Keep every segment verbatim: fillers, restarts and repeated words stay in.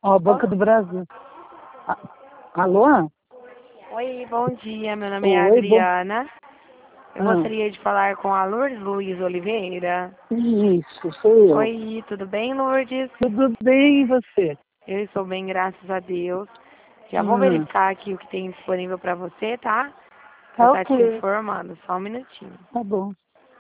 Ó, Banco do Brasil. A- Alô? Oi, bom dia. Meu nome é Oi, bom. Adriana. Eu Ah, gostaria de falar com a Lourdes Luiz Oliveira. isso, sou eu. Oi, tudo bem, Lourdes? Tudo bem, e você? Eu estou bem, graças a Deus. Já vou Hum, verificar aqui o que tem disponível para você, tá? Pra tá estar te ok, informando. Só um minutinho. tá bom.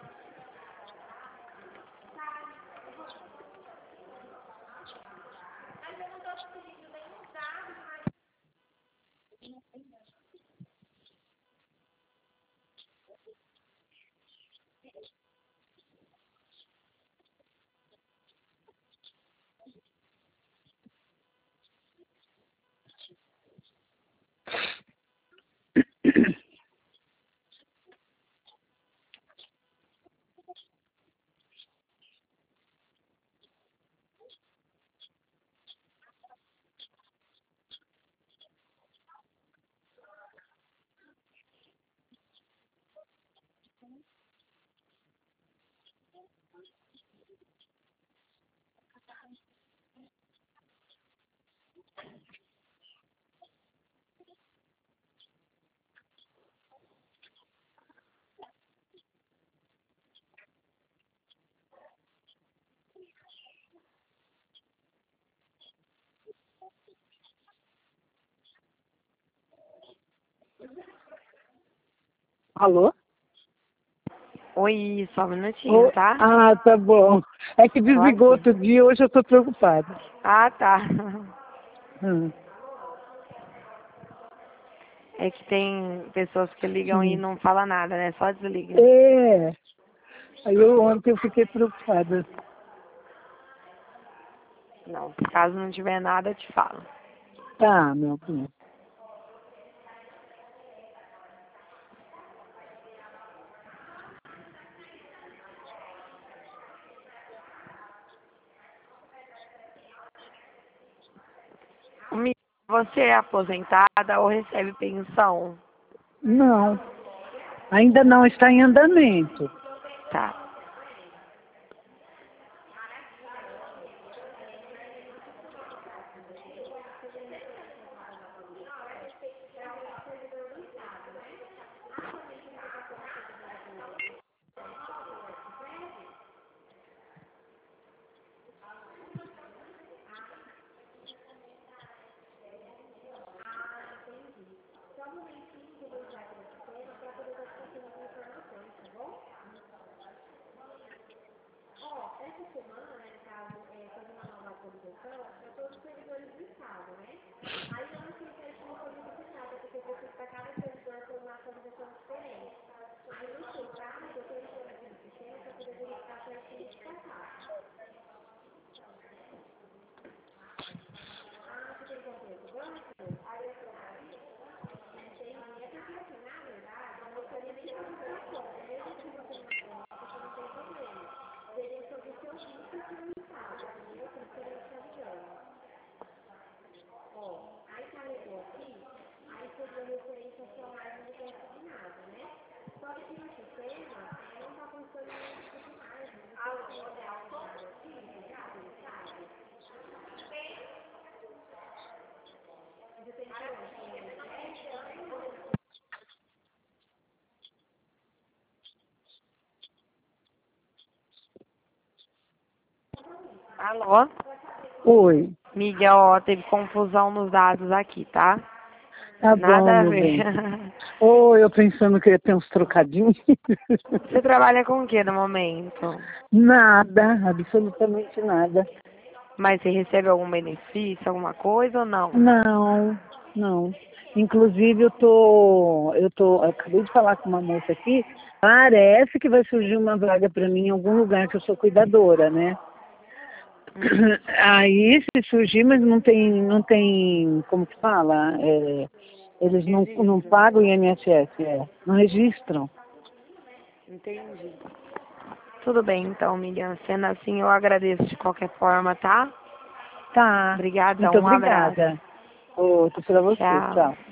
Alô? Oi, só um minutinho, Oi? tá? Ah, tá bom. É que Tô desligou aqui. outro dia, hoje eu tô preocupada. Ah, tá. Hum, É que tem pessoas que ligam e hum. não falam nada, né? Só desliga. É, aí eu ontem eu fiquei preocupada. Não, caso não tiver nada, eu te falo. Tá, meu bem. Mi- Você é aposentada ou recebe pensão? Não, ainda não está em andamento. Tá. Alô? Oi, Miguel, ó, teve confusão nos dados aqui, tá? tá bom, Nada a meu ver. bem. Ô, eu pensando que ia ter uns trocadinhos. Você trabalha com o que no momento? Nada, absolutamente nada. Mas você recebe algum benefício, alguma coisa ou não? Não, não. Inclusive eu tô, eu tô, eu acabei de falar com uma moça aqui, parece que vai surgir uma vaga para mim em algum lugar que eu sou cuidadora, né? Hum, Aí se surgir, mas não tem, não tem, como que fala? É, eles não, não registro. pagam o I N S S, é, não registram. Entendi. Tudo bem, então, Miguel. Sendo assim, eu agradeço de qualquer forma, tá? Tá, muito Obrigadão, um abraço. obrigada. Outro para você, Tchau. tchau.